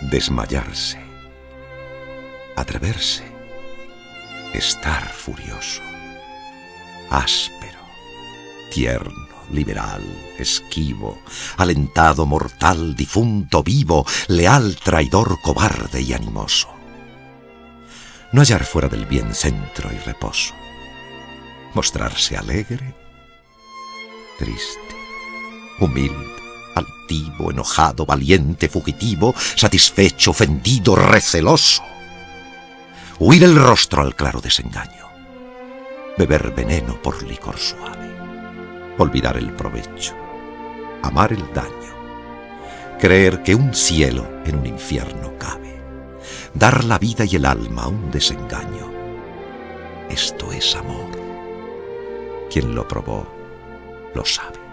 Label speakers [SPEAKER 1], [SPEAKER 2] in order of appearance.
[SPEAKER 1] desmayarse, atreverse, estar furioso, áspero, tierno, liberal, esquivo, alentado, mortal, difunto, vivo, leal, traidor, cobarde y animoso. No hallar fuera del bien centro y reposo. Mostrarse alegre, triste, humilde, altivo, enojado, valiente, fugitivo, satisfecho, ofendido, receloso. Huir el rostro al claro desengaño. Beber veneno por licor suave. Olvidar el provecho. Amar el daño. Creer que un cielo en un infierno cabe. Dar la vida y el alma a un desengaño. Esto es amor. Quien lo probó, lo sabe.